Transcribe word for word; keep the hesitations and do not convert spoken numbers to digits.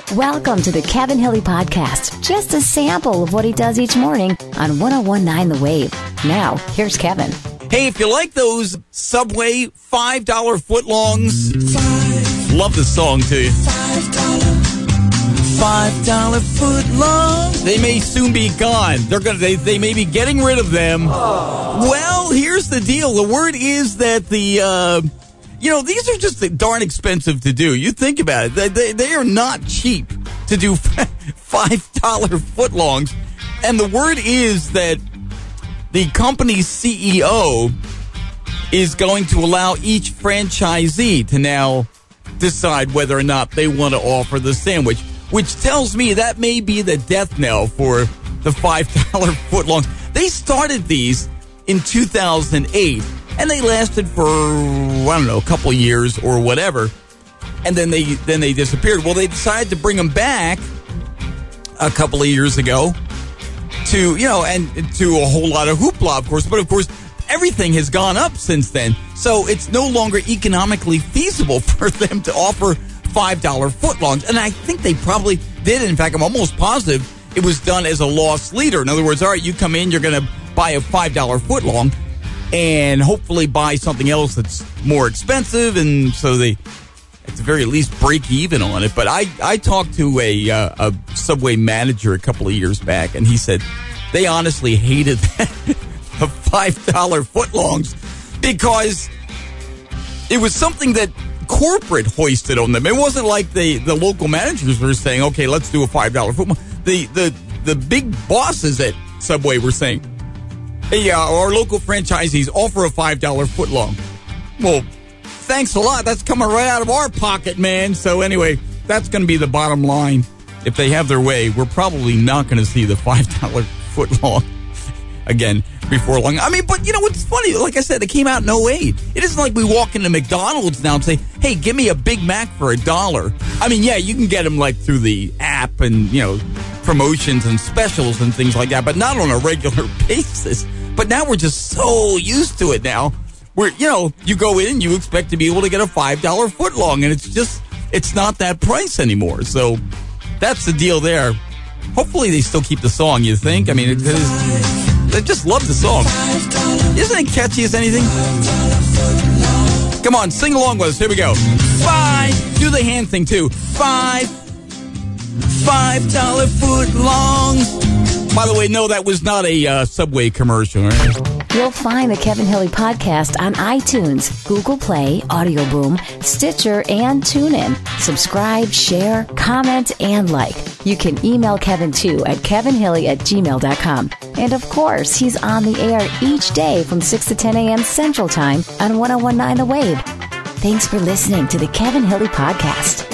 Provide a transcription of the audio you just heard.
Welcome to the Kevin Hilly Podcast. Just a sample of what he does each morning on one oh one point nine The Wave. Now, here's Kevin. Hey, if you like those Subway five dollar footlongs, Five. Love the song too. five dollar five dollar footlongs. They may soon be gone. They're gonna. They, they may be getting rid of them. Oh. Well, here's the deal. The word is that the, uh, you know, these are just darn expensive to do. You think about it. They, they, they are not cheap to do five dollar footlongs. And the word is that the company's C E O is going to allow each franchisee to now decide whether or not they want to offer the sandwich, which tells me that may be the death knell for the five dollar footlongs. They started these in two thousand eight, and they lasted for, I don't know, a couple of years or whatever, and then they then they disappeared. Well, they decided to bring them back a couple of years ago to, you know, and to a whole lot of hoopla, of course, but of course, everything has gone up since then, so it's no longer economically feasible for them to offer five dollar footlongs. And I think they probably did. In fact, I'm almost positive it was done as a loss leader. In other words, all right, you come in, you're going to buy a five dollar footlong and hopefully buy something else that's more expensive. And so they, at the very least, break even on it. But I, I talked to a, uh, a Subway manager a couple of years back, and he said they honestly hated the five dollar footlongs because it was something that corporate hoisted on them. It wasn't like the, the local managers were saying, okay, let's do a five dollar footlong. The, the, the big bosses at Subway were saying, hey, uh, our local franchisees offer a five dollar footlong. Well, thanks a lot. That's coming right out of our pocket, man. So anyway, that's going to be the bottom line. If they have their way, we're probably not going to see the five dollar footlong again before long. I mean, but you know what's funny? Like I said, it came out in oh eight. It isn't like we walk into McDonald's now and say, hey, give me a Big Mac for a dollar. I mean, yeah, you can get them like through the app and, you know, promotions and specials and things like that, but not on a regular basis. But now we're just so used to it now. Where, you know, you go in, you expect to be able to get a five dollar footlong, and it's just, it's not that price anymore. So that's the deal there. Hopefully they still keep the song, you think? I mean, it, it is... I just love the song. Isn't it catchy as anything? Come on, sing along with us. Here we go. Five. Do the hand thing, too. Five. Five dollar footlongs. By the way, no, that was not a uh, Subway commercial, right? You'll find the Kevin Hilly Podcast on iTunes, Google Play, Audio Boom, Stitcher, and TuneIn. Subscribe, share, comment, and like. You can email Kevin, too, at kevinhilly at gmail dot com. And, of course, he's on the air each day from six to ten a.m. Central Time on one oh one point nine The Wave. Thanks for listening to the Kevin Hilly Podcast.